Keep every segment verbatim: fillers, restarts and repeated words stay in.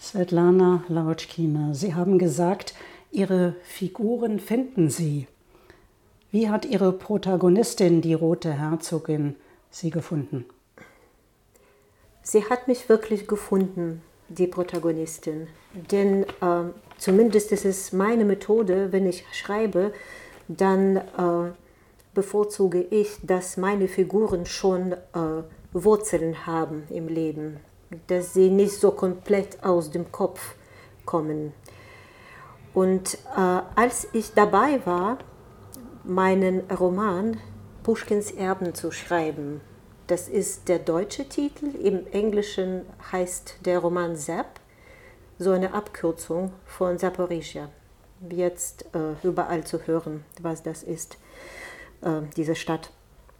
Svetlana Lawotchkina, Sie haben gesagt, Ihre Figuren finden Sie. Wie hat Ihre Protagonistin, die Rote Herzogin, Sie gefunden? Sie hat mich wirklich gefunden, die Protagonistin. Denn äh, zumindest ist es meine Methode, wenn ich schreibe, dann äh, bevorzuge ich, dass meine Figuren schon äh, Wurzeln haben im Leben, dass sie nicht so komplett aus dem Kopf kommen. Und äh, als ich dabei war, meinen Roman Puschkins Erben zu schreiben, das ist der deutsche Titel, im Englischen heißt der Roman Zap, so eine Abkürzung von Saporischschja, jetzt äh, überall zu hören, was das ist, äh, diese Stadt.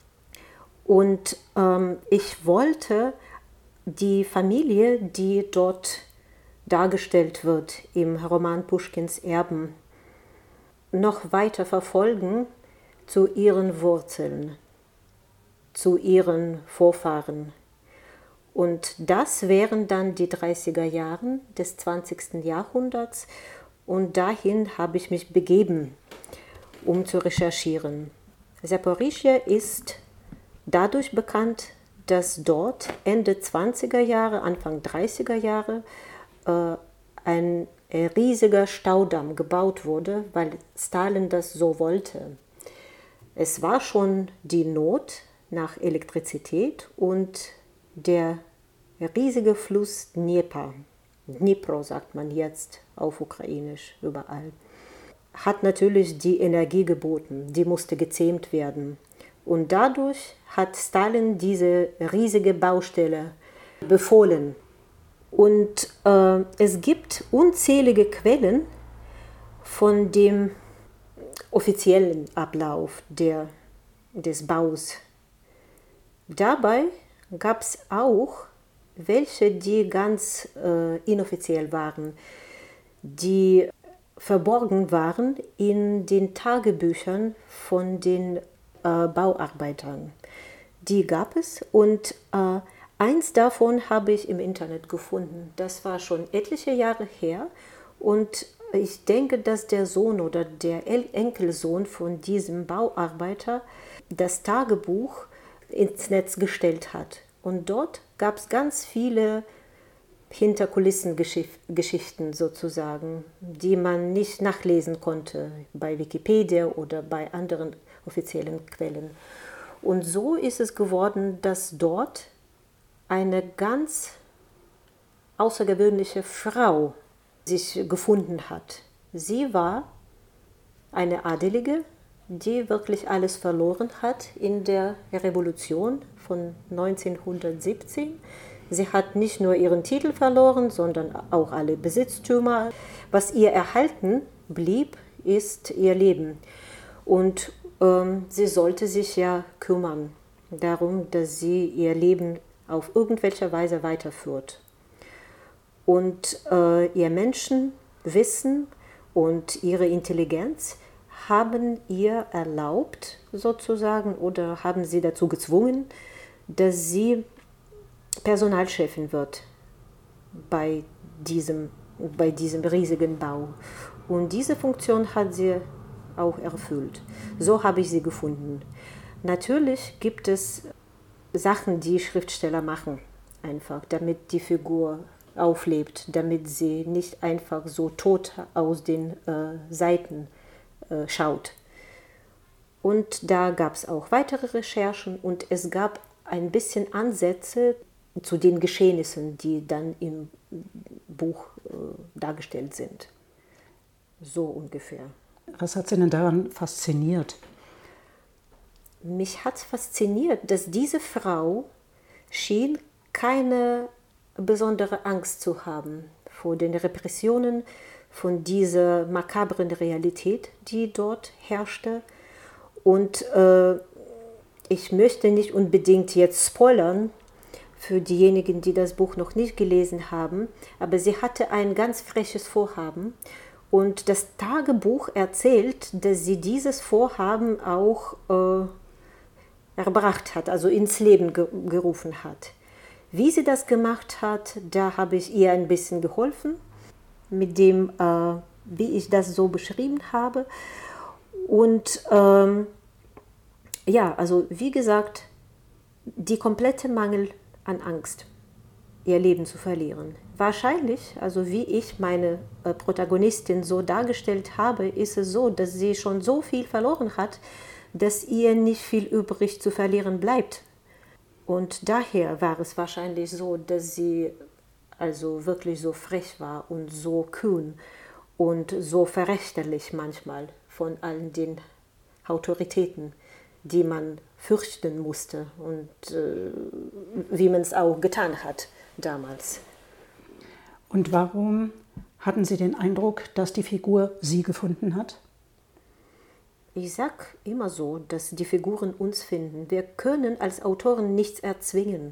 Und ähm, ich wollte die Familie, die dort dargestellt wird im Roman Puschkins Erben, noch weiter verfolgen zu ihren Wurzeln, zu ihren Vorfahren. Und das wären dann die dreißiger Jahre des zwanzigsten Jahrhunderts. Und dahin habe ich mich begeben, um zu recherchieren. Saporischschja ist dadurch bekannt, dass dort Ende zwanziger Jahre, Anfang dreißiger Jahre äh, ein riesiger Staudamm gebaut wurde, weil Stalin das so wollte. Es war schon die Not nach Elektrizität und der riesige Fluss Dnieper, Dnipro sagt man jetzt auf Ukrainisch überall, hat natürlich die Energie geboten, die musste gezähmt werden. Und dadurch hat Stalin diese riesige Baustelle befohlen. Und äh, es gibt unzählige Quellen von dem offiziellen Ablauf der, des Baus. Dabei gab es auch welche, die ganz äh, inoffiziell waren, die verborgen waren in den Tagebüchern von den äh, Bauarbeitern. Die gab es und äh, eins davon habe ich im Internet gefunden. Das war schon etliche Jahre her und ich denke, dass der Sohn oder der Enkelsohn von diesem Bauarbeiter das Tagebuch ins Netz gestellt hat. Und dort gab es ganz viele Hinterkulissengeschichten sozusagen, die man nicht nachlesen konnte bei Wikipedia oder bei anderen offiziellen Quellen. Und so ist es geworden, dass dort eine ganz außergewöhnliche Frau sich gefunden hat. Sie war eine Adelige, die wirklich alles verloren hat in der Revolution von neunzehnhundertsiebzehn. Sie hat nicht nur ihren Titel verloren, sondern auch alle Besitztümer. Was ihr erhalten blieb, ist ihr Leben. Und ähm, sie sollte sich ja kümmern darum, dass sie ihr Leben auf irgendwelche Weise weiterführt. Und äh, ihr Menschenwissen und ihre Intelligenz haben ihr erlaubt, sozusagen, oder haben sie dazu gezwungen, dass sie Personalchefin wird bei diesem, bei diesem riesigen Bau. Und diese Funktion hat sie auch erfüllt. So habe ich sie gefunden. Natürlich gibt es Sachen, die Schriftsteller machen, einfach, damit die Figur auflebt, damit sie nicht einfach so tot aus den äh, Seiten äh, schaut. Und da gab es auch weitere Recherchen und es gab ein bisschen Ansätze zu den Geschehnissen, die dann im Buch äh, dargestellt sind. So ungefähr. Was hat Sie denn daran fasziniert? Mich hat fasziniert, dass diese Frau schien keine besondere Angst zu haben vor den Repressionen, von dieser makabren Realität, die dort herrschte. Und äh, ich möchte nicht unbedingt jetzt spoilern für diejenigen, die das Buch noch nicht gelesen haben, aber sie hatte ein ganz freches Vorhaben. Und das Tagebuch erzählt, dass sie dieses Vorhaben auch äh, erbracht hat, also ins Leben ge- gerufen hat. Wie sie das gemacht hat, da habe ich ihr ein bisschen geholfen, mit dem, äh, wie ich das so beschrieben habe. Und ähm, ja, also wie gesagt, die komplette Mangel an Angst, ihr Leben zu verlieren. Wahrscheinlich, also wie ich meine äh, Protagonistin so dargestellt habe, ist es so, dass sie schon so viel verloren hat, dass ihr nicht viel übrig zu verlieren bleibt. Und daher war es wahrscheinlich so, dass sie also wirklich so frech war und so kühn und so verächtlich manchmal von allen den Autoritäten, die man fürchten musste und äh, wie man es auch getan hat damals. Und warum hatten Sie den Eindruck, dass die Figur Sie gefunden hat? Ich sag immer so, dass die Figuren uns finden. Wir können als Autoren nichts erzwingen.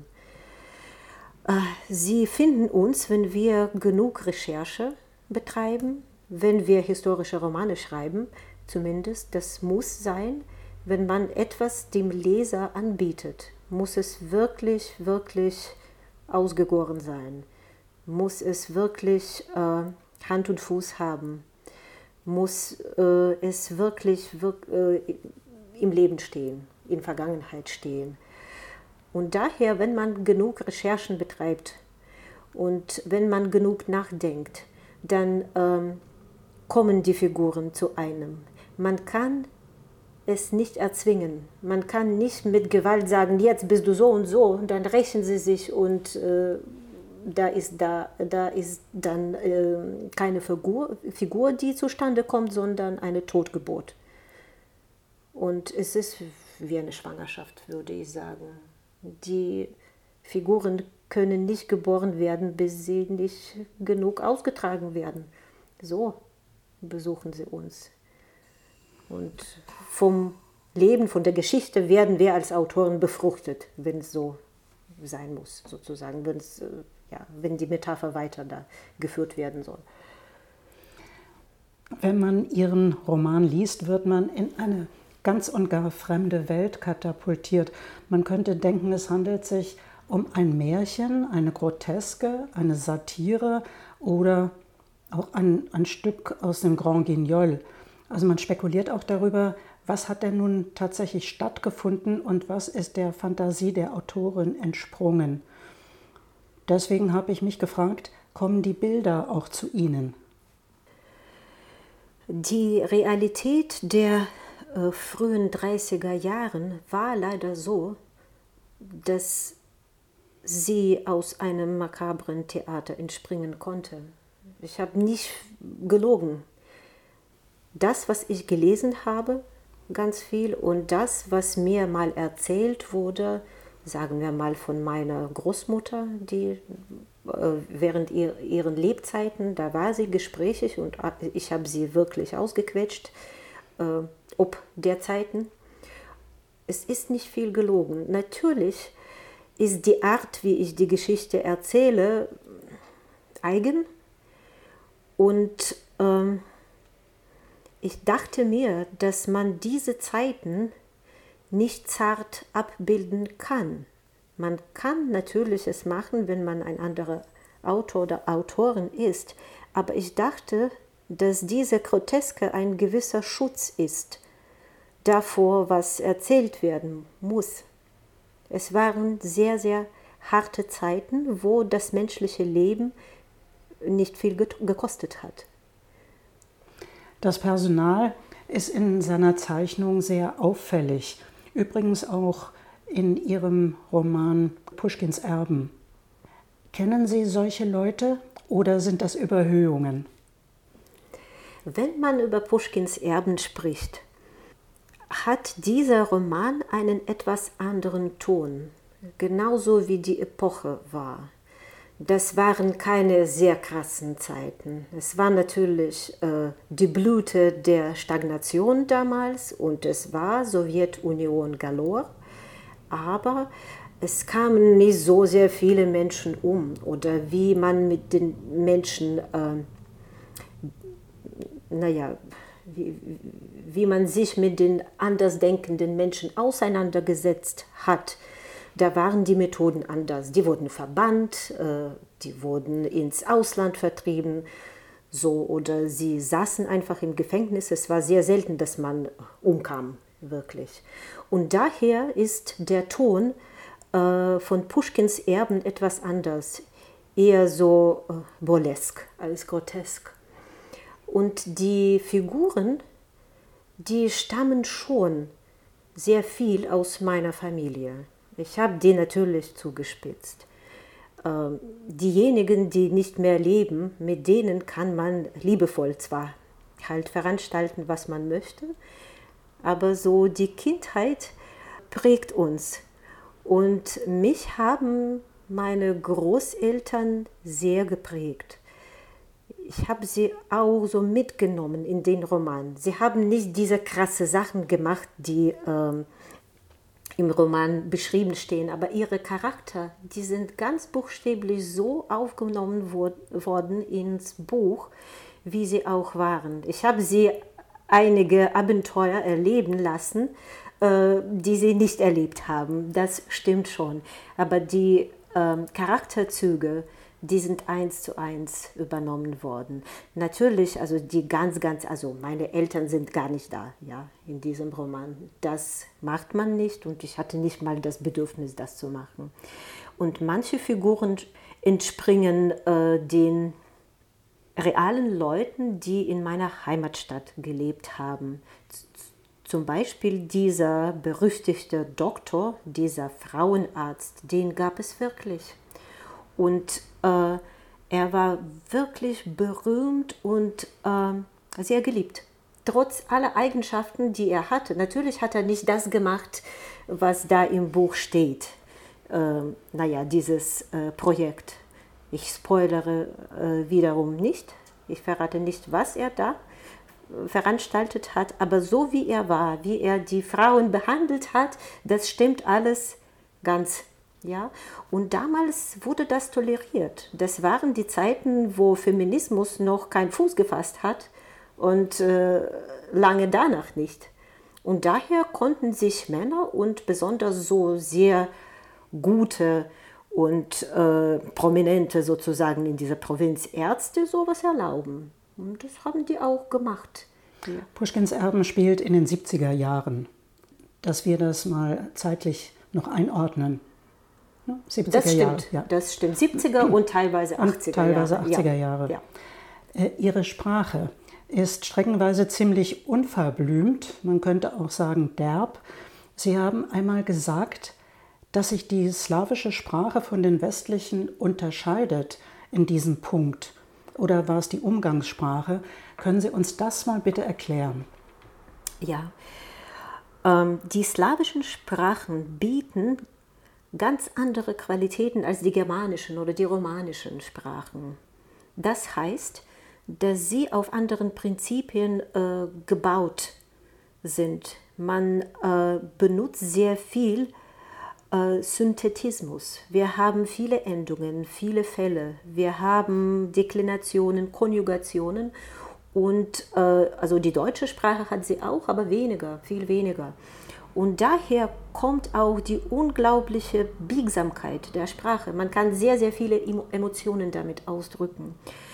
Sie finden uns, wenn wir genug Recherche betreiben, wenn wir historische Romane schreiben, zumindest. Das muss sein, wenn man etwas dem Leser anbietet, muss es wirklich, wirklich ausgegoren sein, muss es wirklich äh, Hand und Fuß haben, muss äh, es wirklich wirk äh, im Leben stehen, in Vergangenheit stehen. Und daher, wenn man genug Recherchen betreibt und wenn man genug nachdenkt, dann ähm, kommen die Figuren zu einem. Man kann es nicht erzwingen. Man kann nicht mit Gewalt sagen, jetzt bist du so und so, dann rächen sie sich und äh, da ist, da, da ist dann äh, keine Figur, Figur, die zustande kommt, sondern eine Totgeburt. Und es ist wie eine Schwangerschaft, würde ich sagen. Die Figuren können nicht geboren werden, bis sie nicht genug ausgetragen werden. So besuchen sie uns. Und vom Leben, von der Geschichte werden wir als Autoren befruchtet, wenn es so sein muss, sozusagen, wenn es, ja, wenn die Metapher weiter da geführt werden soll. Wenn man Ihren Roman liest, wird man in eine ganz und gar fremde Welt katapultiert. Man könnte denken, es handelt sich um ein Märchen, eine Groteske, eine Satire oder auch ein, ein Stück aus dem Grand Guignol. Also man spekuliert auch darüber, was hat denn nun tatsächlich stattgefunden und was ist der Fantasie der Autorin entsprungen. Deswegen habe ich mich gefragt, kommen die Bilder auch zu Ihnen? Die Realität der äh, frühen dreißiger Jahren war leider so, dass sie aus einem makabren Theater entspringen konnte. Ich habe nicht gelogen. Das, was ich gelesen habe, ganz viel, und das, was mir mal erzählt wurde, sagen wir mal von meiner Großmutter, die äh, während ihr, ihren Lebzeiten, da war sie gesprächig und ich habe sie wirklich ausgequetscht, äh, ob der Zeiten. Es ist nicht viel gelogen. Natürlich ist die Art, wie ich die Geschichte erzähle, eigen und ähm, ich dachte mir, dass man diese Zeiten nicht zart abbilden kann. Man kann natürlich es machen, wenn man ein anderer Autor oder Autorin ist, aber ich dachte, dass diese Groteske ein gewisser Schutz ist davor, was erzählt werden muss. Es waren sehr, sehr harte Zeiten, wo das menschliche Leben nicht viel gekostet hat. Das Personal ist in seiner Zeichnung sehr auffällig. Übrigens auch in Ihrem Roman Puschkins Erben. Kennen Sie solche Leute oder sind das Überhöhungen? Wenn man über Puschkins Erben spricht, hat dieser Roman einen etwas anderen Ton, genauso wie die Epoche war. Das waren keine sehr krassen Zeiten. Es war natürlich äh, die Blüte der Stagnation damals und es war Sowjetunion galore, aber es kamen nicht so sehr viele Menschen um oder wie man mit den Menschen, äh, naja, wie, wie man sich mit den andersdenkenden Menschen auseinandergesetzt hat. Da waren die Methoden anders. Die wurden verbannt, äh, die wurden ins Ausland vertrieben, so, oder sie saßen einfach im Gefängnis. Es war sehr selten, dass man umkam, wirklich. Und daher ist der Ton äh, von Puschkins Erben etwas anders, eher so äh, burlesk als grotesk. Und die Figuren, die stammen schon sehr viel aus meiner Familie. Ich habe die natürlich zugespitzt. Ähm, diejenigen, die nicht mehr leben, mit denen kann man liebevoll zwar halt veranstalten, was man möchte, aber so die Kindheit prägt uns. Und mich haben meine Großeltern sehr geprägt. Ich habe sie auch so mitgenommen in den Roman. Sie haben nicht diese krasse Sachen gemacht, die ähm, im Roman beschrieben stehen, aber ihre Charakter, die sind ganz buchstäblich so aufgenommen wo- worden ins Buch, wie sie auch waren. Ich habe sie einige Abenteuer erleben lassen, äh, die sie nicht erlebt haben. Das stimmt schon. Aber die äh, Charakterzüge, die sind eins zu eins übernommen worden. Natürlich, also die ganz, ganz, also meine Eltern sind gar nicht da, ja, in diesem Roman. Das macht man nicht und ich hatte nicht mal das Bedürfnis, das zu machen. Und manche Figuren entspringen äh, den realen Leuten, die in meiner Heimatstadt gelebt haben. Z- Zum Beispiel dieser berüchtigte Doktor, dieser Frauenarzt, den gab es wirklich. Und äh, er war wirklich berühmt und äh, sehr geliebt. Trotz aller Eigenschaften, die er hatte. Natürlich hat er nicht das gemacht, was da im Buch steht. Äh, naja, dieses äh, Projekt. Ich spoilere äh, wiederum nicht. Ich verrate nicht, was er da veranstaltet hat. Aber so wie er war, wie er die Frauen behandelt hat, das stimmt alles ganz. Ja, und damals wurde das toleriert. Das waren die Zeiten, wo Feminismus noch keinen Fuß gefasst hat und äh, lange danach nicht. Und daher konnten sich Männer und besonders so sehr gute und äh, prominente sozusagen in dieser Provinz Ärzte sowas erlauben. Und das haben die auch gemacht. Ja. Puschkins Erben spielt in den siebziger Jahren. Dass wir das mal zeitlich noch einordnen. siebziger Das stimmt, Jahre, ja. das stimmt. siebziger und teilweise achtziger und teilweise Jahre. achtziger Jahre. Ja. Äh, Ihre Sprache ist streckenweise ziemlich unverblümt, man könnte auch sagen derb. Sie haben einmal gesagt, dass sich die slawische Sprache von den westlichen unterscheidet in diesem Punkt. Oder war es die Umgangssprache? Können Sie uns das mal bitte erklären? Ja, ähm, die slawischen Sprachen bieten ganz andere Qualitäten als die germanischen oder die romanischen Sprachen. Das heißt, dass sie auf anderen Prinzipien äh, gebaut sind. Man äh, benutzt sehr viel äh, Synthetismus. Wir haben viele Endungen, viele Fälle. Wir haben Deklinationen, Konjugationen. Und äh, also die deutsche Sprache hat sie auch, aber weniger, viel weniger. Und daher kommt auch die unglaubliche Biegsamkeit der Sprache. Man kann sehr, sehr viele Emotionen damit ausdrücken.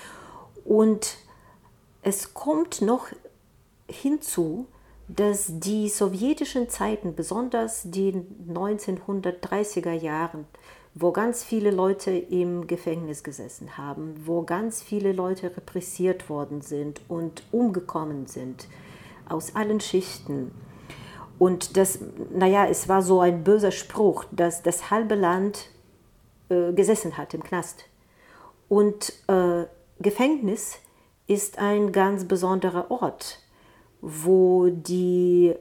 Und es kommt noch hinzu, dass die sowjetischen Zeiten, besonders die neunzehnhundertdreißiger Jahren, wo ganz viele Leute im Gefängnis gesessen haben, wo ganz viele Leute repressiert worden sind und umgekommen sind, aus allen Schichten. Und das, naja, es war so ein böser Spruch, dass das halbe Land äh, gesessen hat im Knast. Und äh, Gefängnis ist ein ganz besonderer Ort, wo die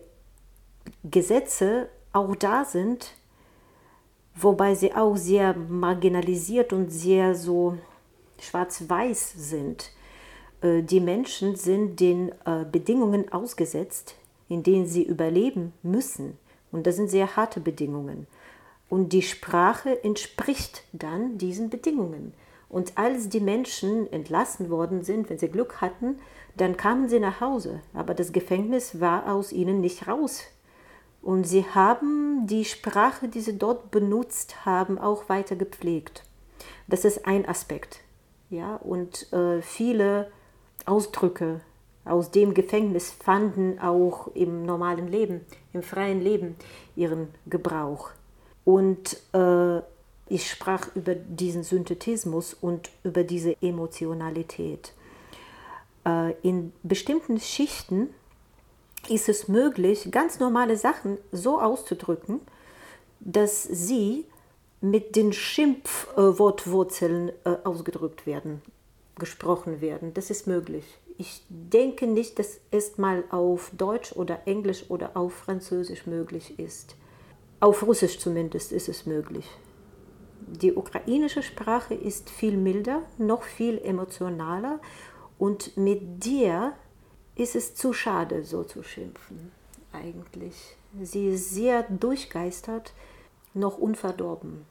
Gesetze auch da sind, wobei sie auch sehr marginalisiert und sehr so schwarz-weiß sind. Äh, die Menschen sind den äh, Bedingungen ausgesetzt, in denen sie überleben müssen. Und das sind sehr harte Bedingungen. Und die Sprache entspricht dann diesen Bedingungen. Und als die Menschen entlassen worden sind, wenn sie Glück hatten, dann kamen sie nach Hause. Aber das Gefängnis war aus ihnen nicht raus Und sie haben die Sprache, die sie dort benutzt haben, auch weiter gepflegt. Das ist ein Aspekt. Ja? Und äh, viele Ausdrücke aus dem Gefängnis fanden auch im normalen Leben, im freien Leben ihren Gebrauch. Und äh, ich sprach über diesen Synthetismus und über diese Emotionalität. Äh, in bestimmten Schichten ist es möglich, ganz normale Sachen so auszudrücken, dass sie mit den Schimpfwortwurzeln äh, ausgedrückt werden, gesprochen werden. Das ist möglich. Ich denke nicht, dass es mal auf Deutsch oder Englisch oder auf Französisch möglich ist. Auf Russisch zumindest ist es möglich. Die ukrainische Sprache ist viel milder, noch viel emotionaler und mit der ist es zu schade, so zu schimpfen, eigentlich. Sie ist sehr durchgeistert, noch unverdorben.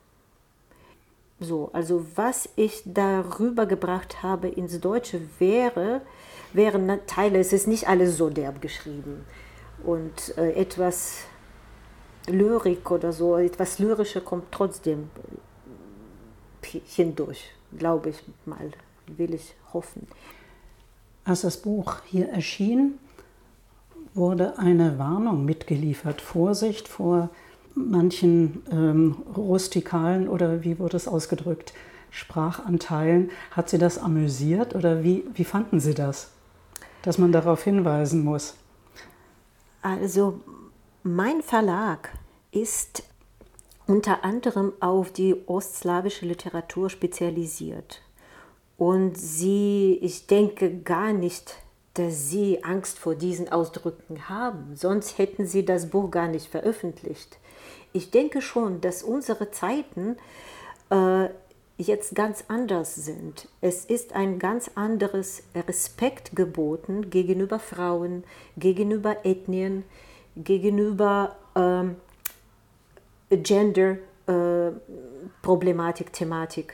So, also was ich darüber gebracht habe ins Deutsche wäre, wären Teile, es ist nicht alles so derb geschrieben. Und äh, etwas Lyrik oder so, etwas Lyrische kommt trotzdem hindurch, glaube ich mal, will ich hoffen. Als das Buch hier erschien, wurde eine Warnung mitgeliefert. Vorsicht vor manchen ähm, rustikalen oder wie wurde es ausgedrückt, Sprachanteilen. Hat Sie das amüsiert oder wie, wie fanden Sie das, dass man darauf hinweisen muss? Also mein Verlag ist unter anderem auf die ostslawische Literatur spezialisiert. Und sie, ich denke gar nicht, dass sie Angst vor diesen Ausdrücken haben, sonst hätten sie das Buch gar nicht veröffentlicht. Ich denke schon, dass unsere Zeiten äh, jetzt ganz anders sind. Es ist ein ganz anderes Respekt geboten gegenüber Frauen, gegenüber Ethnien, gegenüber ähm, Gender, äh, Problematik, Thematik,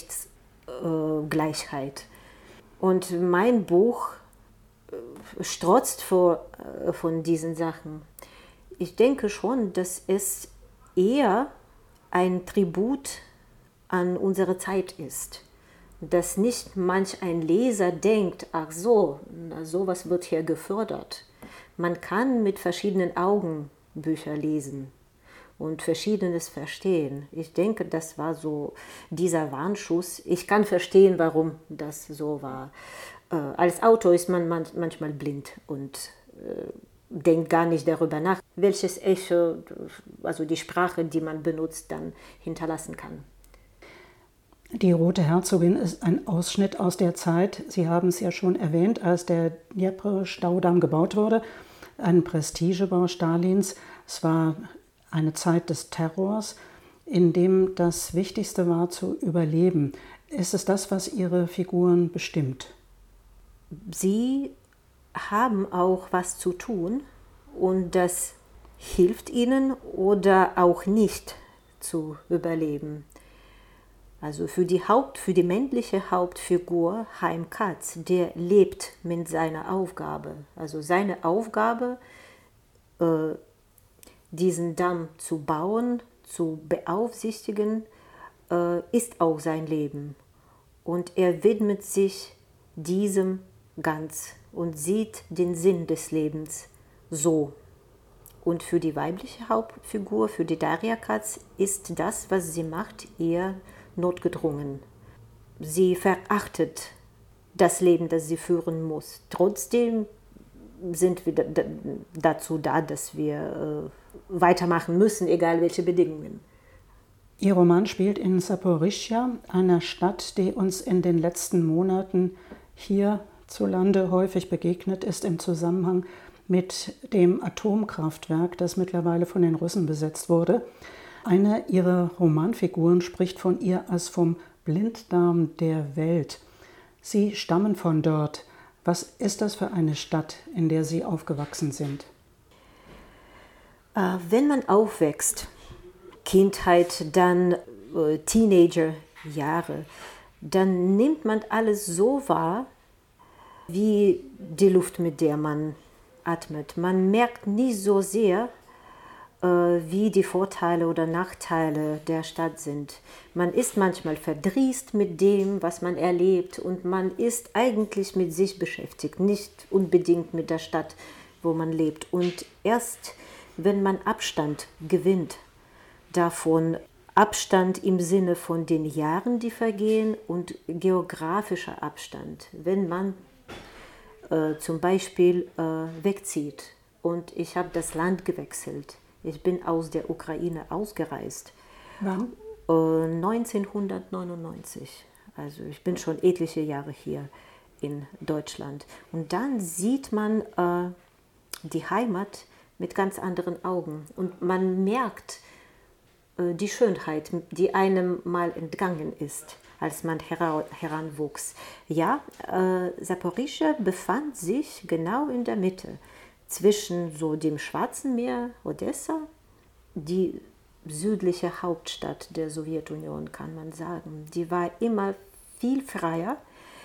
Geschlechtsgleichheit. Und mein Buch strotzt vor, äh, von diesen Sachen. Ich denke schon, dass es eher ein Tribut an unsere Zeit ist. Dass nicht manch ein Leser denkt, ach so, na, sowas wird hier gefördert. Man kann mit verschiedenen Augen Bücher lesen und Verschiedenes verstehen. Ich denke, das war so dieser Warnschuss. Ich kann verstehen, warum das so war. Äh, als Autor ist man man manchmal blind und äh, denkt gar nicht darüber nach, welches Echo, also die Sprache, die man benutzt, dann hinterlassen kann. Die Rote Herzogin ist ein Ausschnitt aus der Zeit, Sie haben es ja schon erwähnt, als der Dnjepr-Staudamm gebaut wurde, ein Prestigebau Stalins. Es war eine Zeit des Terrors, in dem das Wichtigste war, zu überleben. Ist es das, was Ihre Figuren bestimmt? Sie haben auch was zu tun und das hilft ihnen oder auch nicht zu überleben. Also für die Haupt, für die männliche Hauptfigur Chaim Katz, der lebt mit seiner Aufgabe. Also seine Aufgabe, äh, diesen Damm zu bauen, zu beaufsichtigen, äh, ist auch sein Leben. Und er widmet sich diesem ganz und sieht den Sinn des Lebens so. Und für die weibliche Hauptfigur, für die Darja Katz, ist das, was sie macht, eher notgedrungen. Sie verachtet das Leben, das sie führen muss. Trotzdem sind wir dazu da, dass wir weitermachen müssen, egal welche Bedingungen. Ihr Roman spielt in Saporischschja, einer Stadt, die uns in den letzten Monaten hierzulande häufig begegnet ist im Zusammenhang mit dem Atomkraftwerk, das mittlerweile von den Russen besetzt wurde. Eine ihrer Romanfiguren spricht von ihr als vom Blinddarm der Welt. Sie stammen von dort. Was ist das für eine Stadt, in der Sie aufgewachsen sind? Wenn man aufwächst, Kindheit, dann äh, Teenagerjahre, dann nimmt man alles so wahr, wie die Luft, mit der man atmet. Man merkt nie so sehr, wie die Vorteile oder Nachteile der Stadt sind. Man ist manchmal verdrießt mit dem, was man erlebt, und man ist eigentlich mit sich beschäftigt, nicht unbedingt mit der Stadt, wo man lebt. Und erst wenn man Abstand gewinnt davon, Abstand im Sinne von den Jahren, die vergehen, und geografischer Abstand, wenn man äh, zum Beispiel äh, wegzieht. Und ich habe das Land gewechselt. Ich bin aus der Ukraine ausgereist. Wann? Äh, neunzehnhundertneunundneunzig. Also ich bin schon etliche Jahre hier in Deutschland. Und dann sieht man äh, die Heimat mit ganz anderen Augen. Und man merkt äh, die Schönheit, die einem mal entgangen ist, als man hera- heranwuchs. Ja, äh, Saporischschja befand sich genau in der Mitte. Zwischen so dem Schwarzen Meer, Odessa, die südliche Hauptstadt der Sowjetunion, kann man sagen. Die war immer viel freier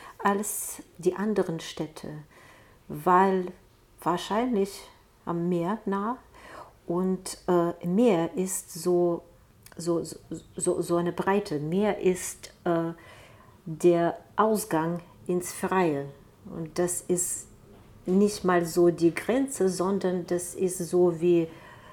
als die anderen Städte, weil wahrscheinlich am Meer nah, und äh, Meer ist so, so, so, so eine Breite. Meer ist äh, der Ausgang ins Freie, und das ist nicht mal so die Grenze, sondern das ist so wie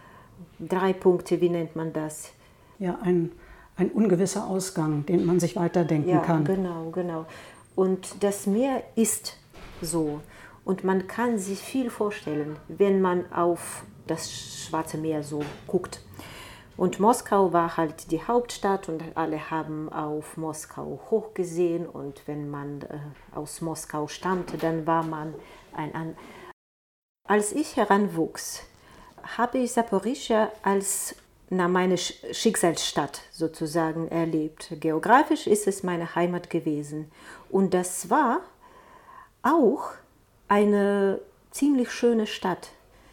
drei Punkte, wie nennt man das? Ja, ein, ein ungewisser Ausgang, den man sich weiterdenken Ja, kann. genau, genau. Und das Meer ist so. Und man kann sich viel vorstellen, wenn man auf das Schwarze Meer so guckt. Und Moskau war halt die Hauptstadt, und alle haben auf Moskau hochgesehen. Und wenn man äh, aus Moskau stammte, dann war man ein an. Als ich heranwuchs, habe ich Saporischschja als na, meine Schicksalsstadt sozusagen erlebt. Geografisch ist es meine Heimat gewesen. Und das war auch eine ziemlich schöne Stadt.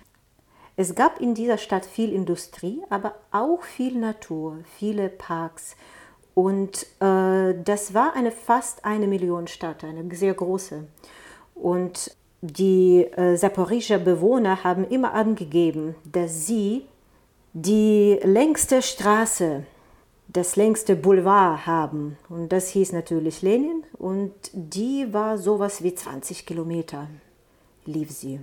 Es gab in dieser Stadt viel Industrie, aber auch viel Natur, viele Parks. Und äh, das war eine fast eine Million Stadt, eine sehr große. Und die äh, Saporischschja Bewohner haben immer angegeben, dass sie die längste Straße, das längste Boulevard haben. Und das hieß natürlich Lenin. Und die war sowas wie zwanzig Kilometer, lief sie.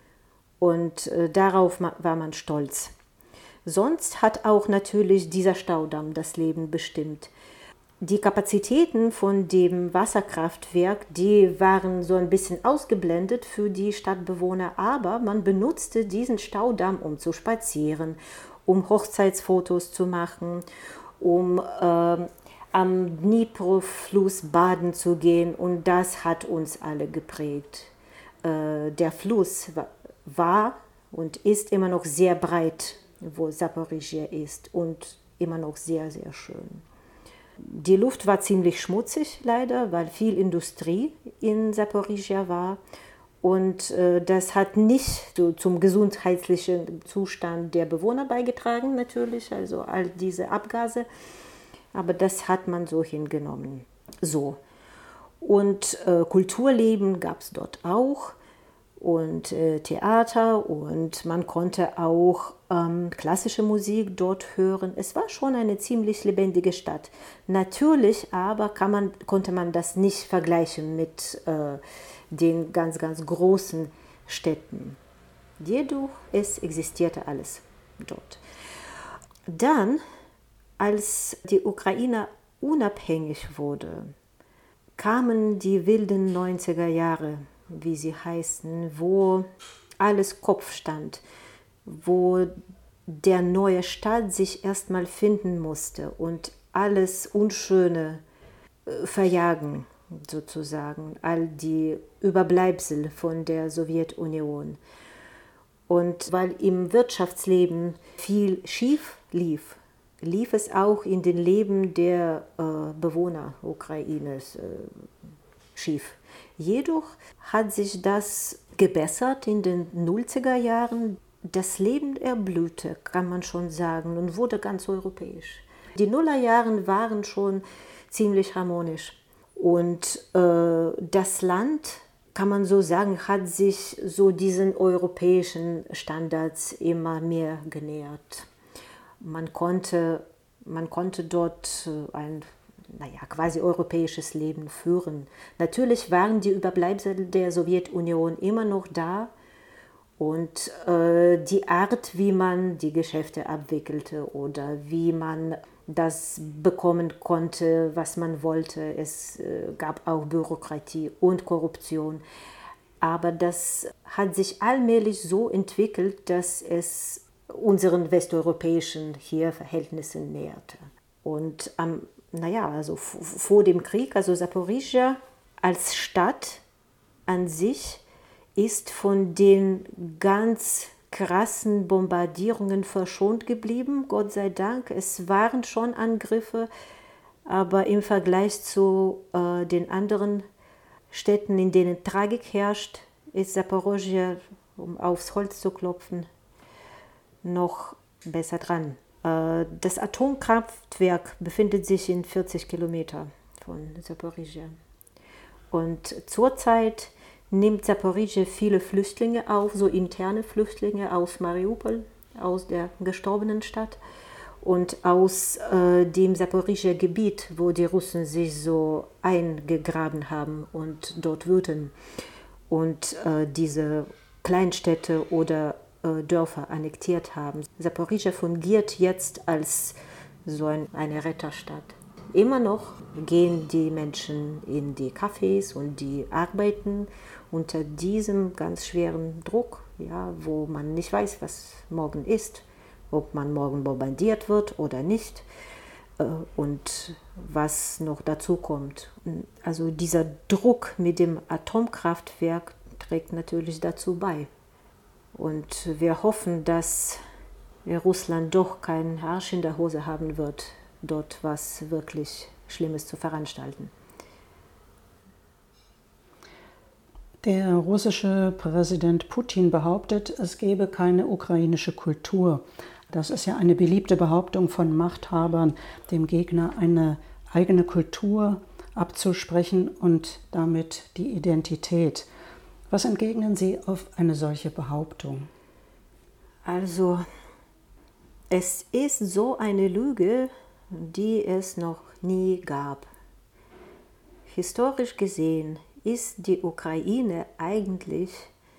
Und äh, darauf war man stolz. Sonst hat auch natürlich dieser Staudamm das Leben bestimmt. Die Kapazitäten von dem Wasserkraftwerk, die waren so ein bisschen ausgeblendet für die Stadtbewohner, aber man benutzte diesen Staudamm, um zu spazieren, um Hochzeitsfotos zu machen, um äh, am Dnipro-Fluss baden zu gehen, und das hat uns alle geprägt. Äh, der Fluss war und ist immer noch sehr breit, wo Saporischschja ist, und immer noch sehr, sehr schön. Die Luft war ziemlich schmutzig leider, weil viel Industrie in Saporischschja war, und äh, das hat nicht so zum gesundheitlichen Zustand der Bewohner beigetragen natürlich, also all diese Abgase, aber das hat man so hingenommen. So. Und äh, Kulturleben gab es dort auch, und äh, Theater, und man konnte auch ähm, klassische Musik dort hören. Es war schon eine ziemlich lebendige Stadt. Natürlich aber kann man, konnte man das nicht vergleichen mit äh, den ganz, ganz großen Städten. Jedoch, es existierte alles dort. Dann, als die Ukraine unabhängig wurde, kamen die wilden neunziger Jahre, wie sie heißen, wo alles Kopf stand, wo der neue Staat sich erstmal finden musste und alles Unschöne äh, verjagen, sozusagen, all die Überbleibsel von der Sowjetunion. Und weil im Wirtschaftsleben viel schief lief, lief es auch in den Leben der äh, Bewohner Ukraines äh, schief. Jedoch hat sich das gebessert in den nullziger Jahren. Das Leben erblühte, kann man schon sagen, und wurde ganz europäisch. Die Nullerjahre waren schon ziemlich harmonisch. Und äh, das Land kann man so sagen, hat sich so diesen europäischen Standards immer mehr genähert. Man konnte, man konnte dort ein naja, quasi europäisches Leben führen. Natürlich waren die Überbleibsel der Sowjetunion immer noch da und äh, die Art, wie man die Geschäfte abwickelte oder wie man das bekommen konnte, was man wollte. Es äh, gab auch Bürokratie und Korruption. Aber das hat sich allmählich so entwickelt, dass es unseren westeuropäischen hier Verhältnissen näherte. Und am Naja, also vor dem Krieg, also Saporischschja als Stadt an sich ist von den ganz krassen Bombardierungen verschont geblieben, Gott sei Dank. Es waren schon Angriffe, aber im Vergleich zu äh, den anderen Städten, in denen Tragik herrscht, ist Saporischschja, um aufs Holz zu klopfen, noch besser dran. Das Atomkraftwerk befindet sich in vierzig Kilometern von Saporischschja. Und zurzeit nimmt Saporischschja viele Flüchtlinge auf, so interne Flüchtlinge aus Mariupol, aus der gestorbenen Stadt und aus äh, dem Saporischschja-Gebiet, wo die Russen sich so eingegraben haben und dort wüten. Und äh, diese Kleinstädte oder Dörfer annektiert haben. Saporischschja fungiert jetzt als so ein, eine Retterstadt. Immer noch gehen die Menschen in die Cafés und die arbeiten unter diesem ganz schweren Druck, ja, wo man nicht weiß, was morgen ist, ob man morgen bombardiert wird oder nicht äh, und was noch dazu kommt. Also dieser Druck mit dem Atomkraftwerk trägt natürlich dazu bei. Und wir hoffen, dass Russland doch keinen Arsch in der Hose haben wird, dort was wirklich Schlimmes zu veranstalten. Der russische Präsident Putin behauptet, es gebe keine ukrainische Kultur. Das ist ja eine beliebte Behauptung von Machthabern, dem Gegner eine eigene Kultur abzusprechen und damit die Identität. Was entgegnen Sie auf eine solche Behauptung? Also, es ist so eine Lüge, die es noch nie gab. Historisch gesehen ist die Ukraine eigentlich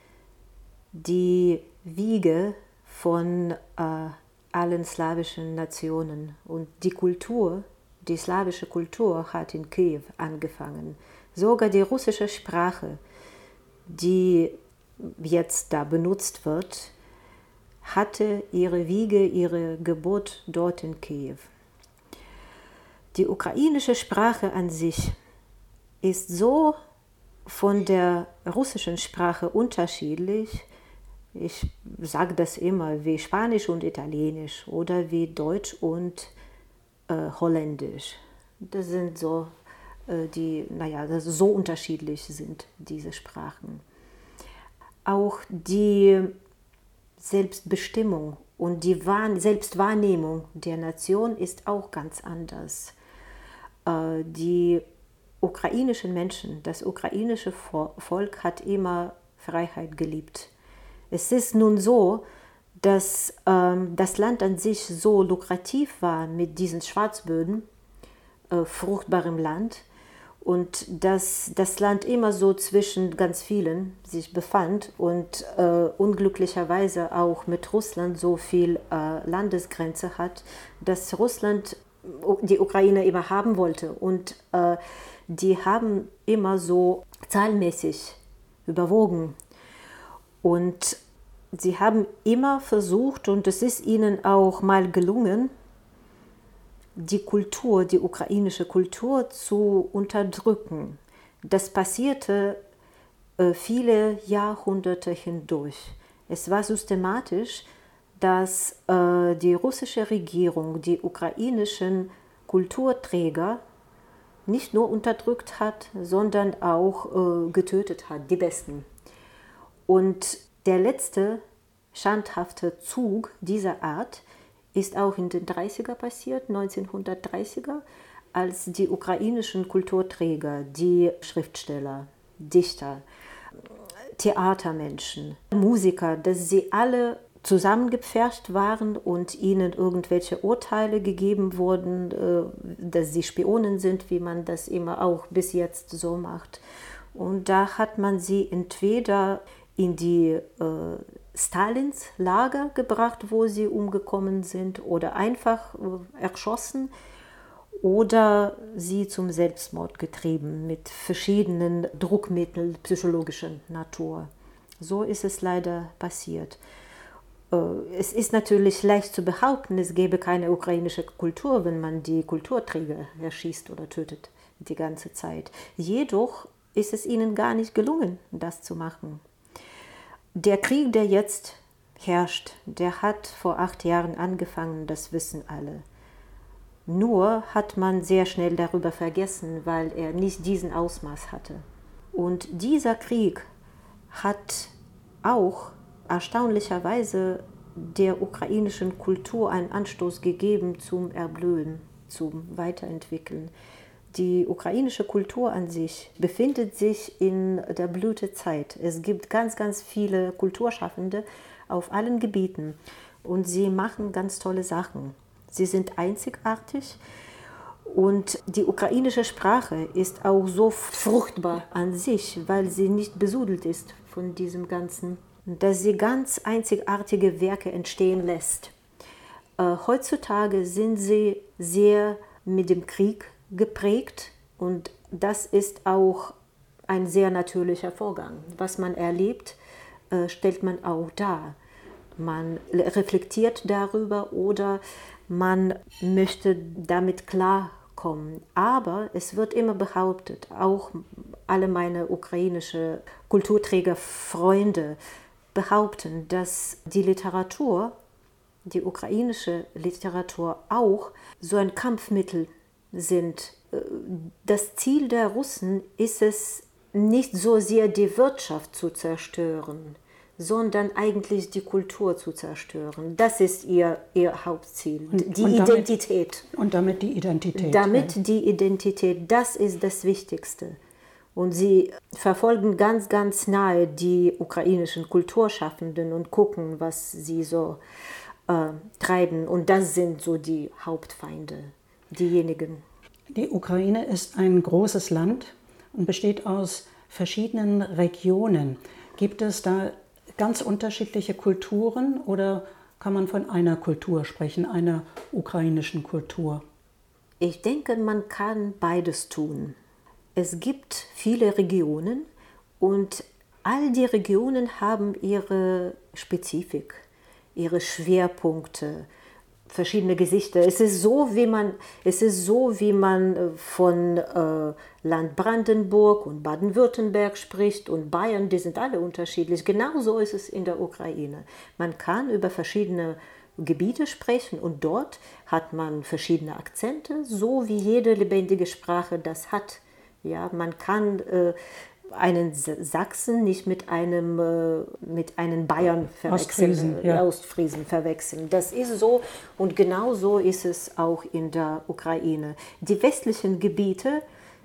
die Wiege von äh, allen slawischen Nationen. Und die Kultur, die slawische Kultur hat in Kiew angefangen. Sogar die russische Sprache, die jetzt da benutzt wird, hatte ihre Wiege, ihre Geburt dort in Kiew. Die ukrainische Sprache an sich ist so von der russischen Sprache unterschiedlich. Ich sage das immer, wie Spanisch und Italienisch oder wie Deutsch und äh, Holländisch. Das sind so die, naja, so unterschiedlich sind diese Sprachen. Auch die Selbstbestimmung und die Selbstwahrnehmung der Nation ist auch ganz anders. Die ukrainischen Menschen, das ukrainische Volk hat immer Freiheit geliebt. Es ist nun so, dass das Land an sich so lukrativ war mit diesen Schwarzböden, fruchtbarem Land, und dass das Land immer so zwischen ganz vielen sich befand und äh, unglücklicherweise auch mit Russland so viel äh, Landesgrenze hat, dass Russland die Ukraine immer haben wollte. Und äh, die haben immer so zahlmäßig überwogen. Und sie haben immer versucht, und es ist ihnen auch mal gelungen, die Kultur, die ukrainische Kultur zu unterdrücken. Das passierte äh, viele Jahrhunderte hindurch. Es war systematisch, dass äh, die russische Regierung die ukrainischen Kulturträger nicht nur unterdrückt hat, sondern auch äh, getötet hat, die Besten. Und der letzte schandhafte Zug dieser Art ist auch in den dreißiger passiert, neunzehnhundertdreißiger, als die ukrainischen Kulturträger, die Schriftsteller, Dichter, Theatermenschen, Musiker, dass sie alle zusammengepfercht waren und ihnen irgendwelche Urteile gegeben wurden, dass sie Spionen sind, wie man das immer auch bis jetzt so macht. Und da hat man sie entweder in die äh, Stalins Lager gebracht, wo sie umgekommen sind, oder einfach äh, erschossen oder sie zum Selbstmord getrieben mit verschiedenen Druckmitteln psychologischer Natur. So ist es leider passiert. Es ist natürlich leicht zu behaupten, es gäbe keine ukrainische Kultur, wenn man die Kulturträger erschießt oder tötet die ganze Zeit. Jedoch ist es ihnen gar nicht gelungen, das zu machen. Der Krieg, der jetzt herrscht, der hat vor acht Jahren angefangen, das wissen alle. Nur hat man sehr schnell darüber vergessen, weil er nicht diesen Ausmaß hatte. Und dieser Krieg hat auch erstaunlicherweise der ukrainischen Kultur einen Anstoß gegeben zum Erblühen, zum Weiterentwickeln. Die ukrainische Kultur an sich befindet sich in der Blütezeit. Es gibt ganz, ganz viele Kulturschaffende auf allen Gebieten und sie machen ganz tolle Sachen. Sie sind einzigartig und die ukrainische Sprache ist auch so fruchtbar an sich, weil sie nicht besudelt ist von diesem Ganzen, dass sie ganz einzigartige Werke entstehen lässt. Äh, heutzutage sind sie sehr mit dem Krieg geprägt und das ist auch ein sehr natürlicher Vorgang. Was man erlebt, äh, stellt man auch dar. Man reflektiert darüber oder man möchte damit klarkommen. Aber es wird immer behauptet, auch alle meine ukrainische Kulturträgerfreunde behaupten, dass die Literatur, die ukrainische Literatur auch so ein Kampfmittel sind. Das Ziel der Russen ist es, nicht so sehr die Wirtschaft zu zerstören, sondern eigentlich die Kultur zu zerstören. Das ist ihr, ihr Hauptziel, und, die und Identität. Damit, und damit die Identität. Damit ja. die Identität, das ist das Wichtigste. Und sie verfolgen ganz, ganz nahe die ukrainischen Kulturschaffenden und gucken, was sie so äh, treiben. Und das sind so die Hauptfeinde, diejenigen. Die Ukraine ist ein großes Land und besteht aus verschiedenen Regionen. Gibt es da ganz unterschiedliche Kulturen oder kann man von einer Kultur sprechen, einer ukrainischen Kultur? Ich denke, man kann beides tun. Es gibt viele Regionen und all die Regionen haben ihre Spezifik, ihre Schwerpunkte, verschiedene Gesichter. Es ist so, wie man, es ist so, wie man von äh, Land Brandenburg und Baden-Württemberg spricht und Bayern, die sind alle unterschiedlich. Genauso ist es in der Ukraine. Man kann über verschiedene Gebiete sprechen und dort hat man verschiedene Akzente, so wie jede lebendige Sprache das hat. Ja, man kann äh, einen Sachsen nicht mit einem, äh, mit einem Bayern verwechseln, Ostfriesen, ja. Ostfriesen verwechseln. Das ist so und genau so ist es auch in der Ukraine. Die westlichen Gebiete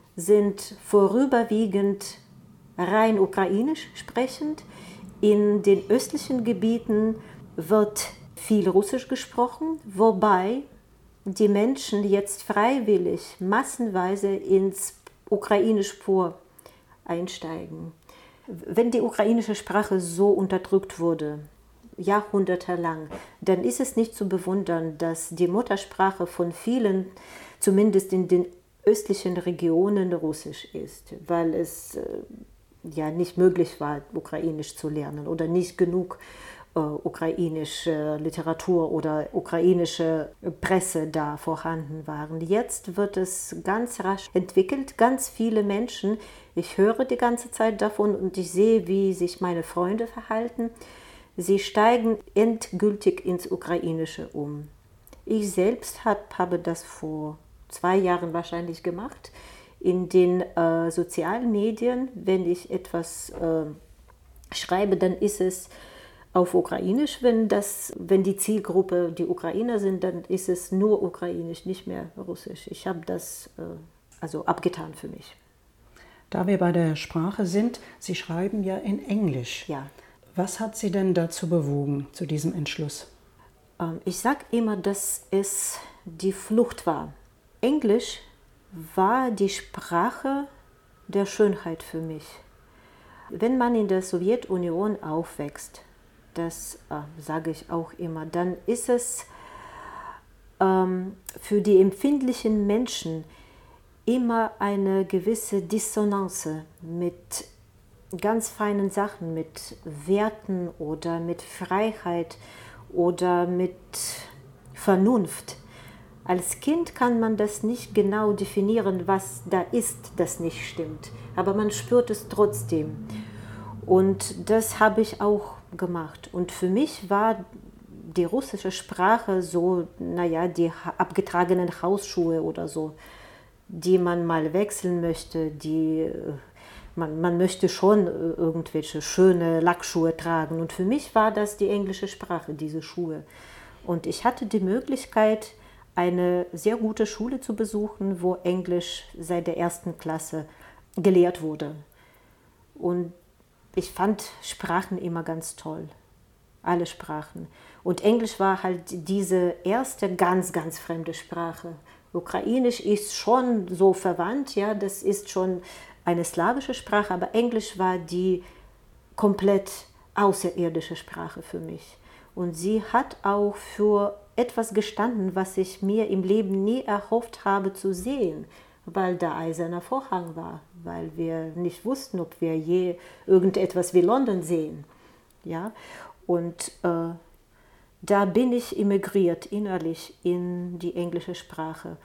sind vorüberwiegend rein ukrainisch sprechend. In den östlichen Gebieten wird viel Russisch gesprochen, wobei die Menschen jetzt freiwillig massenweise ins ukrainische Spur einsteigen. Wenn die ukrainische Sprache so unterdrückt wurde, jahrhundertelang, dann ist es nicht zu bewundern, dass die Muttersprache von vielen, zumindest in den östlichen Regionen, Russisch ist, weil es äh, ja nicht möglich war, Ukrainisch zu lernen oder nicht genug äh, ukrainische Literatur oder ukrainische Presse da vorhanden waren. Jetzt wird es ganz rasch entwickelt, ganz viele Menschen, ich höre die ganze Zeit davon und ich sehe, wie sich meine Freunde verhalten, sie steigen endgültig ins Ukrainische um. Ich selbst hab, habe das vor zwei Jahren wahrscheinlich gemacht. In den äh, sozialen Medien, wenn ich etwas äh, schreibe, dann ist es auf Ukrainisch. Wenn, das, wenn die Zielgruppe die Ukrainer sind, dann ist es nur Ukrainisch, nicht mehr Russisch. Ich habe das äh, also abgetan für mich. Da wir bei der Sprache sind, Sie schreiben ja in Englisch. Ja. Was hat Sie denn dazu bewogen, zu diesem Entschluss? Ähm, ich sage immer, dass es die Flucht war. Englisch war die Sprache der Schönheit für mich. Wenn man in der Sowjetunion aufwächst, das äh, sage ich auch immer, dann ist es ähm, für die empfindlichen Menschen immer eine gewisse Dissonanz mit ganz feinen Sachen, mit Werten oder mit Freiheit oder mit Vernunft. Als Kind kann man das nicht genau definieren, was da ist, das nicht stimmt, aber man spürt es trotzdem. Und das habe ich auch gemacht. Und für mich war die russische Sprache so, naja, die abgetragenen Hausschuhe oder so, die man mal wechseln möchte, die man, man möchte schon irgendwelche schöne Lackschuhe tragen. Und für mich war das die englische Sprache, diese Schuhe. Und ich hatte die Möglichkeit, eine sehr gute Schule zu besuchen, wo Englisch seit der ersten Klasse gelehrt wurde. Und ich fand Sprachen immer ganz toll, alle Sprachen. Und Englisch war halt diese erste ganz, ganz fremde Sprache. Ukrainisch ist schon so verwandt, ja, das ist schon eine slawische Sprache, aber Englisch war die komplett außerirdische Sprache für mich. Und sie hat auch für etwas gestanden, was ich mir im Leben nie erhofft habe zu sehen, weil da eiserner Vorhang war, weil wir nicht wussten, ob wir je irgendetwas wie London sehen. Ja? Und äh, da bin ich emigriert innerlich in die englische Sprache.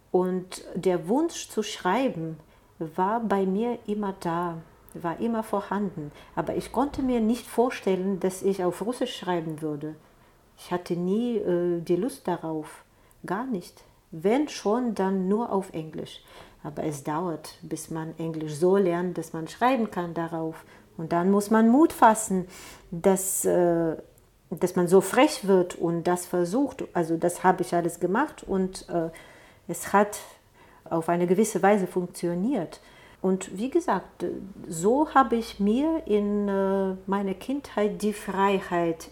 Und der Wunsch zu schreiben war bei mir immer da, war immer vorhanden. Aber ich konnte mir nicht vorstellen, dass ich auf Russisch schreiben würde. Ich hatte nie äh, die Lust darauf, gar nicht. Wenn schon, dann nur auf Englisch. Aber es dauert, bis man Englisch so lernt, dass man schreiben kann darauf. Und dann muss man Mut fassen, dass, äh, dass man so frech wird und das versucht. Also das habe ich alles gemacht und äh, es hat auf eine gewisse Weise funktioniert. Und wie gesagt, so habe ich mir in äh, meiner Kindheit die Freiheit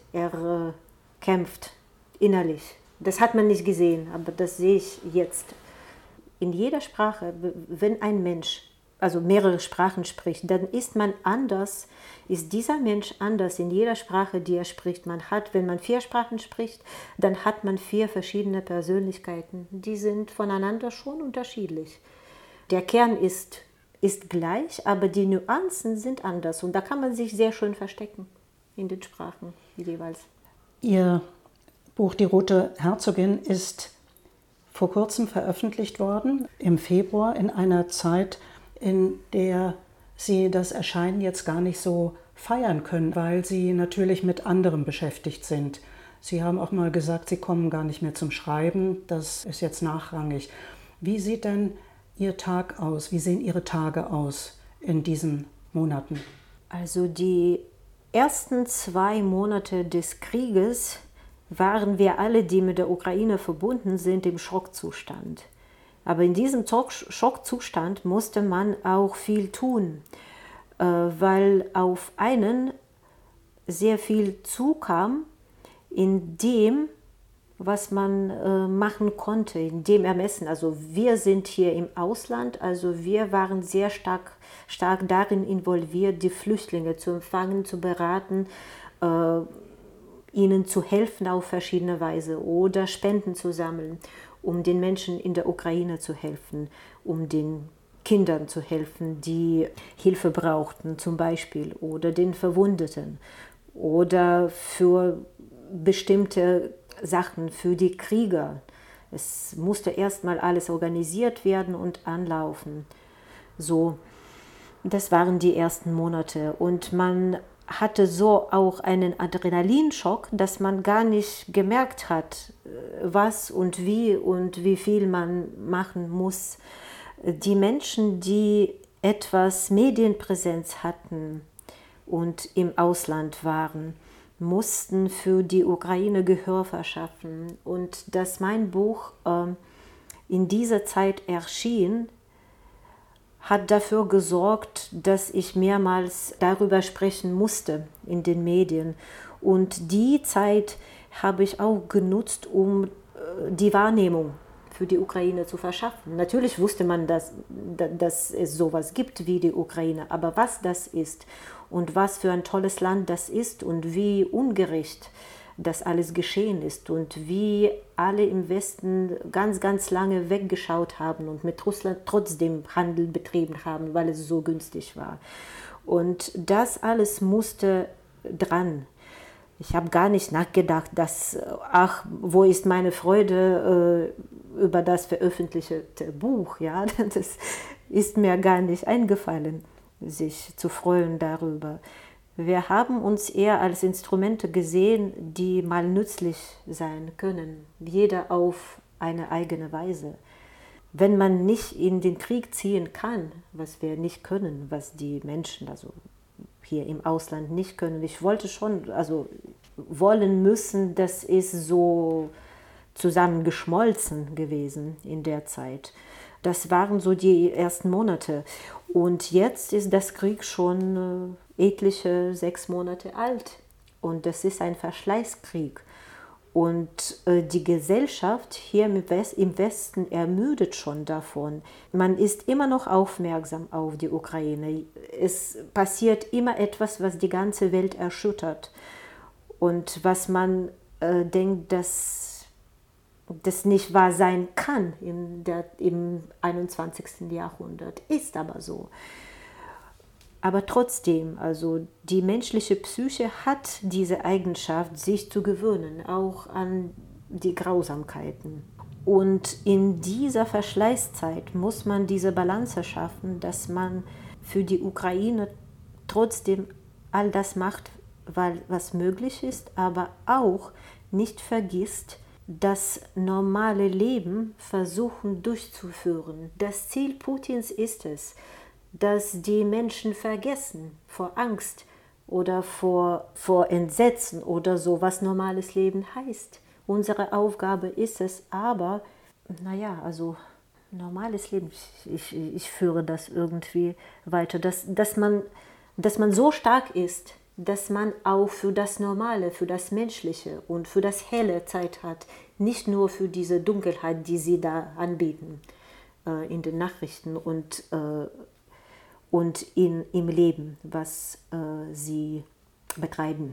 erkämpft, innerlich. Das hat man nicht gesehen, aber das sehe ich jetzt. In jeder Sprache, wenn ein Mensch also mehrere Sprachen spricht, dann ist man anders, ist dieser Mensch anders in jeder Sprache, die er spricht. Man hat, wenn man vier Sprachen spricht, dann hat man vier verschiedene Persönlichkeiten. Die sind voneinander schon unterschiedlich. Der Kern ist, ist gleich, aber die Nuancen sind anders. Und da kann man sich sehr schön verstecken in den Sprachen jeweils. Ihr Buch Die Rote Herzogin ist vor kurzem veröffentlicht worden, im Februar, in einer Zeit, in der Sie das Erscheinen jetzt gar nicht so feiern können, weil Sie natürlich mit anderem beschäftigt sind. Sie haben auch mal gesagt, Sie kommen gar nicht mehr zum Schreiben, das ist jetzt nachrangig. Wie sieht denn Ihr Tag aus? Wie sehen Ihre Tage aus in diesen Monaten? Also die ersten zwei Monate des Krieges waren wir alle, die mit der Ukraine verbunden sind, im Schockzustand. Aber in diesem Schockzustand musste man auch viel tun, weil auf einen sehr viel zukam in dem, was man machen konnte, in dem Ermessen. Also wir sind hier im Ausland, also wir waren sehr stark, stark darin involviert, die Flüchtlinge zu empfangen, zu beraten, ihnen zu helfen auf verschiedene Weise oder Spenden zu sammeln, um den Menschen in der Ukraine zu helfen, um den Kindern zu helfen, die Hilfe brauchten zum Beispiel, oder den Verwundeten oder für bestimmte Sachen, für die Krieger. Es musste erstmal alles organisiert werden und anlaufen. So, das waren die ersten Monate und man hatte so auch einen Adrenalinschock, dass man gar nicht gemerkt hat, was und wie und wie viel man machen muss. Die Menschen, die etwas Medienpräsenz hatten und im Ausland waren, mussten für die Ukraine Gehör verschaffen. Und dass mein Buch äh, in dieser Zeit erschien, hat dafür gesorgt, dass ich mehrmals darüber sprechen musste in den Medien. Und die Zeit habe ich auch genutzt, um die Wahrnehmung für die Ukraine zu verschaffen. Natürlich wusste man, dass, dass es sowas gibt wie die Ukraine, aber was das ist und was für ein tolles Land das ist und wie ungerecht das alles geschehen ist und wie alle im Westen ganz, ganz lange weggeschaut haben und mit Russland trotzdem Handel betrieben haben, weil es so günstig war. Und das alles musste dran. Ich habe gar nicht nachgedacht, dass, ach, wo ist meine Freude äh, über das veröffentlichte Buch? Ja? Das ist mir gar nicht eingefallen, sich zu freuen darüber. Wir haben uns eher als Instrumente gesehen, die mal nützlich sein können, jeder auf eine eigene Weise. Wenn man nicht in den Krieg ziehen kann, was wir nicht können, was die Menschen also hier im Ausland nicht können, ich wollte schon, also wollen müssen, das ist so zusammengeschmolzen gewesen in der Zeit. Das waren so die ersten Monate. Und jetzt ist das Krieg schon äh, etliche sechs Monate alt. Und das ist ein Verschleißkrieg. Und äh, die Gesellschaft hier im, West, im Westen ermüdet schon davon. Man ist immer noch aufmerksam auf die Ukraine. Es passiert immer etwas, was die ganze Welt erschüttert. Und was man äh, denkt, dass das nicht wahr sein kann in der, im einundzwanzigsten Jahrhundert, ist aber so. Aber trotzdem, also die menschliche Psyche hat diese Eigenschaft, sich zu gewöhnen, auch an die Grausamkeiten. Und in dieser Verschleißzeit muss man diese Balance schaffen, dass man für die Ukraine trotzdem all das macht, weil, was möglich ist, aber auch nicht vergisst, das normale Leben versuchen durchzuführen. Das Ziel Putins ist es, dass die Menschen vergessen vor Angst oder vor, vor Entsetzen oder so, was normales Leben heißt. Unsere Aufgabe ist es aber, naja, also normales Leben, ich, ich, ich führe das irgendwie weiter, dass, dass, man, dass man so stark ist, dass man auch für das Normale, für das Menschliche und für das Helle Zeit hat, nicht nur für diese Dunkelheit, die sie da anbieten äh, in den Nachrichten und, äh, und in, im Leben, was äh, sie betreiben.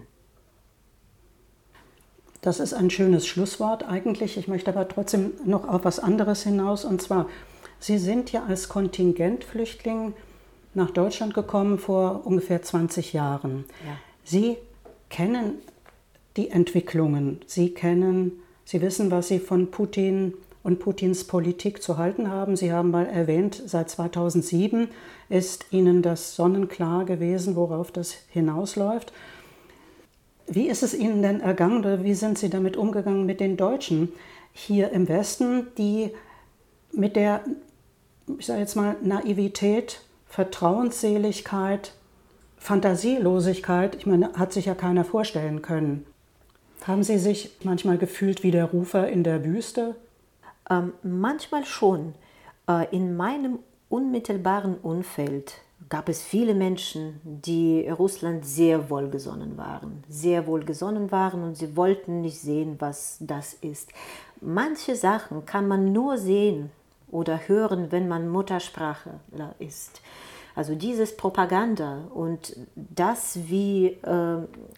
Das ist ein schönes Schlusswort eigentlich. Ich möchte aber trotzdem noch auf was anderes hinaus. Und zwar, Sie sind ja als Kontingentflüchtling nach Deutschland gekommen vor ungefähr zwanzig Jahren. Ja. Sie kennen die Entwicklungen, Sie kennen, Sie wissen, was Sie von Putin und Putins Politik zu halten haben. Sie haben mal erwähnt, seit zweitausendsieben ist Ihnen das sonnenklar gewesen, worauf das hinausläuft. Wie ist es Ihnen denn ergangen oder wie sind Sie damit umgegangen mit den Deutschen hier im Westen, die mit der, ich sage jetzt mal, Naivität, Vertrauensseligkeit, Fantasielosigkeit, ich meine, hat sich ja keiner vorstellen können. Haben Sie sich manchmal gefühlt wie der Rufer in der Wüste? Ähm, manchmal schon. Äh, in meinem unmittelbaren Umfeld gab es viele Menschen, die Russland sehr wohlgesonnen waren. Sehr wohlgesonnen waren und sie wollten nicht sehen, was das ist. Manche Sachen kann man nur sehen oder hören, wenn man Muttersprachler ist. Also dieses Propaganda und das, wie äh,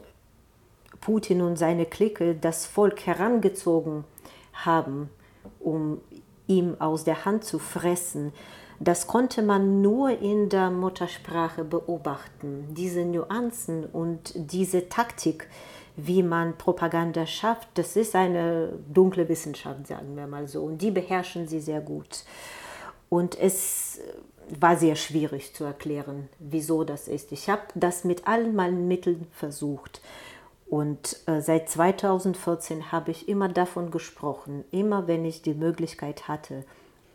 Putin und seine Clique das Volk herangezogen haben, um ihm aus der Hand zu fressen, das konnte man nur in der Muttersprache beobachten. Diese Nuancen und diese Taktik, wie man Propaganda schafft, das ist eine dunkle Wissenschaft, sagen wir mal so. Und die beherrschen sie sehr gut. Und es war sehr schwierig zu erklären, wieso das ist. Ich habe das mit allen meinen Mitteln versucht. Und äh, seit zweitausendvierzehn habe ich immer davon gesprochen, immer wenn ich die Möglichkeit hatte,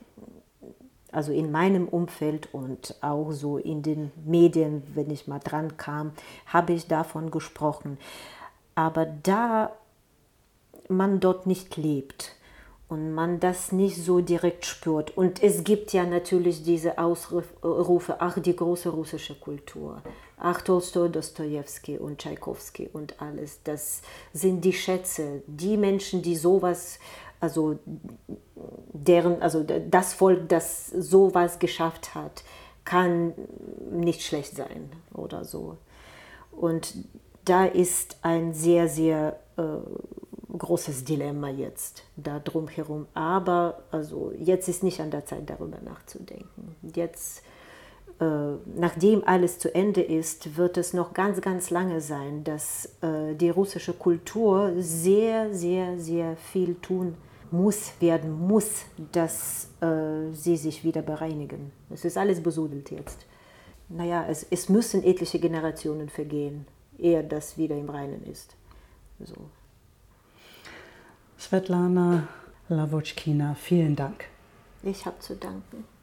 also in meinem Umfeld und auch so in den Medien, wenn ich mal dran kam, habe ich davon gesprochen. Aber da man dort nicht lebt und man das nicht so direkt spürt. Und es gibt ja natürlich diese Ausrufe, ach, die große russische Kultur, ach, Tolstoi, Dostojewski und Tschaikowski und alles, das sind die Schätze, die Menschen, die sowas, also deren, also das Volk, das sowas geschafft hat, kann nicht schlecht sein oder so. Und da ist ein sehr, sehr äh, großes Dilemma jetzt da drumherum. Aber also jetzt ist nicht an der Zeit, darüber nachzudenken. Jetzt, äh, nachdem alles zu Ende ist, wird es noch ganz, ganz lange sein, dass äh, die russische Kultur sehr, sehr, sehr viel tun muss, werden muss, dass äh, sie sich wieder bereinigen. Es ist alles besudelt jetzt. Naja, es, es müssen etliche Generationen vergehen, ehe das wieder im Reinen ist. So. Svetlana Hlavochkina, vielen Dank. Ich habe zu danken.